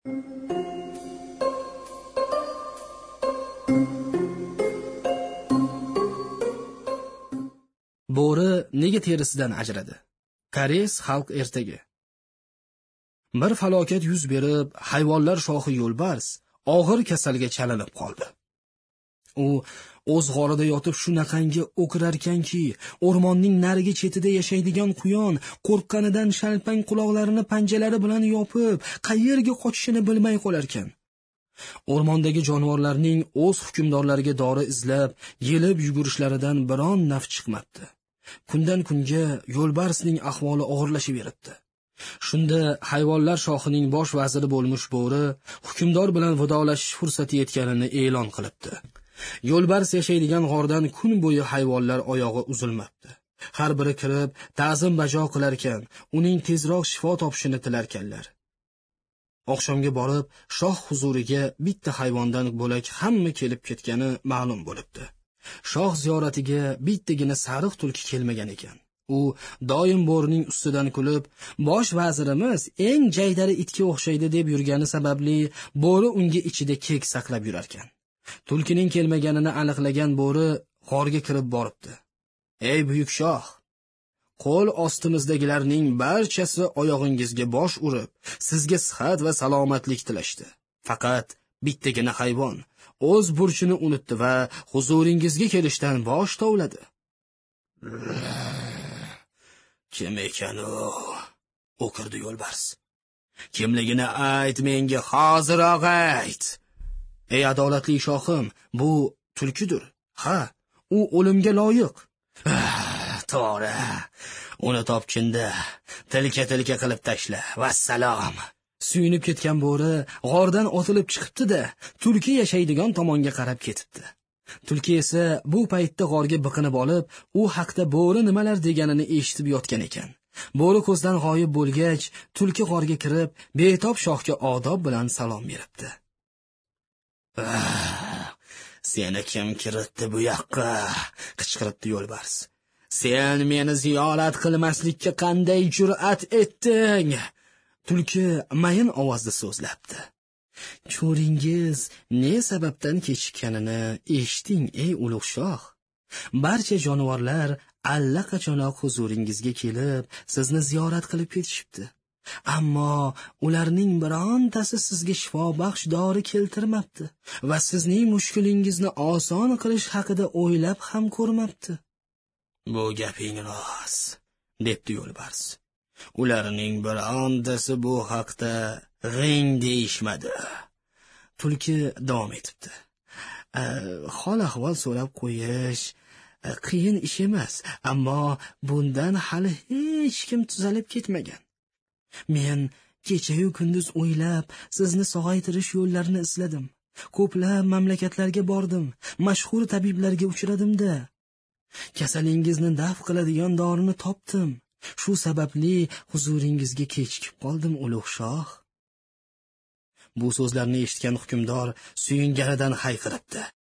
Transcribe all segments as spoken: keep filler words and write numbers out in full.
Bo'ri nega terisidan ajradi? Koreys xalq ertagi. Bir falokat yuz berib, hayvonlar shohi yo'lbars og'ir kasalga chalinib qoldi. U o'z g'orida yotib shunaqangi o'kirarkanki, o'rmonning narigi chetida yashaydigan quyon qo'rqqanidan shalpang quloqlarini panjalari bilan yopib, qayerga qochishini bilmay qolarkan. O'rmondagi jonivorlarning o'z hukmdorlariga dori izlab, yelib yugurishlaridan biron naf chiqmabdi. Kundan kunga yo'lbarsning ahvoli og'irlashib beribdi. Shunda hayvonlar shohining bosh vaziri bo'lmuş bo'ri hukmdor bilan vidolashish fursati yetganini e'lon qilibdi. Yo'lbars yashaydigan g'ordan kun bo'yi hayvonlar oyog'i uzilmabdi. Har biri kirib, ta'zim bajo qilarkan, uning tezroq shifo topishini tilarkanlar. Oqshomga borib, shoh huzuriga bitta hayvondan bo'lak hamma kelib ketgani ma'lum bo'libdi. Shoh ziyoratiga bittagina sariq tulki kelmagan ekan. U doim bo'rining ustidan kulib, bosh vazirimiz eng jaydari itga o'xshaydi deb yurgani sababli bo'ri unga ichida kek saqlab yurar ekan. Tulkining kelmaganini aniqlagan bo'ri g'orga kirib boribdi. Ey buyuk shoh, qo'l ostimizdagilarning barchasi oyog'ingizga bosh urib, sizga sihat va salomatlik tilashdi. Faqat bittagina hayvon o'z burchini unutdi va huzuringizga kelishdan bosh tovladi. Kim ekan u? O'kirdi yo'lbars. Kimligini ayt menga, hoziroq ayt. Ey adolatli shohim, bu tulkidir. Ha, u o'limga loyiq. To'g'ri. Uni topkinda tilka-tilka qilib tashla. Vassalom. Suyunib ketgan bo'ri g'ordan otilib chiqibdi-da, tulki yashaydigan tomonga qarab ketibdi. Tulki esa bu paytda g'orga biqinib olib, u haqda bo'ri nimalar deganini eshitib yotgan ekan. Bo'ri ko'zdan g'oyib bo'lgach, tulki g'orga kirib, betob shohga odob bilan salom beribdi. Seni kim kiritdi bu yoqqa? Qichqiribdi yo'lbars. Sen meni ziyorat qilmaslikka qanday jur'at etding? Tulki mayin ovozda so'zlabdi. Cho'ringiz ne sababdan kechikkanini eshiting, ey ulug' shoh. Barcha jonivorlar allaqachonoq huzuringizga kelib, sizni ziyorat qilib ketishibdi. Ammo ularning birontasi sizga shifo baxsh dori keltirmabdi va sizning mushkulingizni oson qilish haqida o'ylab ham ko'rmabdi. Bu gaping rost, debdi yo'lbars. Ularning birontasi bu haqda g'ing deyishmadi. Tulki davom etibdi. Hol ahvol so'rab qo'yish qiyin ish emas, ammo bundan hali hech kim tuzalib ketmagan. Men kecha-yu kunduz o'ylab, sizni sog'aytirish yo'llarini izladim. Ko'plab mamlakatlarga bordim, mashhur tabiblarga uchradim-da. Kasalingizni daf qiladigan dorini topdim. Shu sababli huzuringizga kechikib qoldim, ulug' shoh. Bu so'zlarni eshitgan hukmdor suyunganidan hayqiribdi.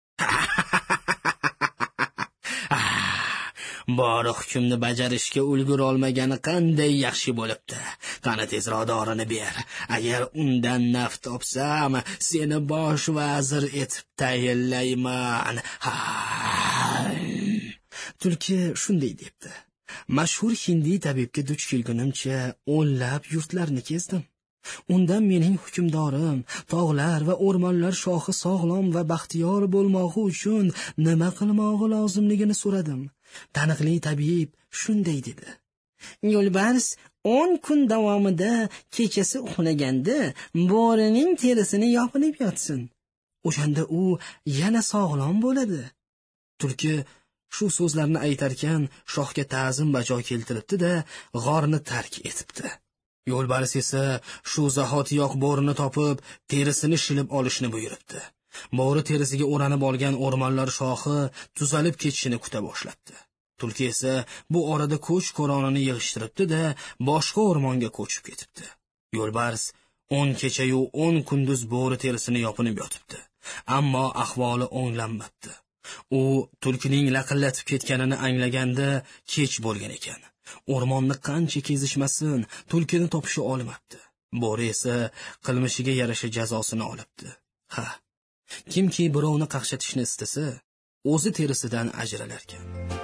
Bor hukmni bajarishga ulgura olmagani qanday yaxshi bo'libdi. Qani tezroq dorini ber. Agar undan naf topsam, seni bosh vazir etib tayinlayman. Tulki shunday debdi. Mashhur hindiy tabibga duch kelgunimcha o'nlab yurtlarni kezdim. Undan mening hukmdorim, tog'lar va o'rmonlar shohi sog'lom va baxtiyor bo'lmog'i uchun nima qilmog'i lozimligini so'radim. Taniqli tabib shunday dedi. Yo'lbars o'n kun davomida kechasi uxlaganda bo'rining terisini yopinib yotsin. O'shanda u yana sog'lom bo'ladi. Tulki shu so'zlarni aytarkan, shohga ta'zim bajo keltiribdi-da, g'orni tark etibdi. Yo'lbars esa shu zahotiyoq bo'rini topib, terisini shilib olishni buyuribdi. Bo'ri terisiga o'ranib olgan o'rmonlar shohi tuzalib ketishini kuta boshlabdi. Tulki esa bu orada ko'ch ko'ronini yig'ishtiribdi-da, boshqa o'rmonga ko'chib ketibdi. Yo'lbars o'n kecha-yu o'n kunduz bo'ri terisini yopinib yotibdi, ammo ahvoli o'nglanmabdi. U tulkining laqillatib ketganini anglaganda kech bo'lgan ekan. O'rmonni qancha kezishmasin, tulkini topishi olmabdi. Bo'ri esa qilmishiga yarasha jazosini olibdi. Ha, kimki birovni qaqshatishni istasa, o'zi terisidan ajralar ekan.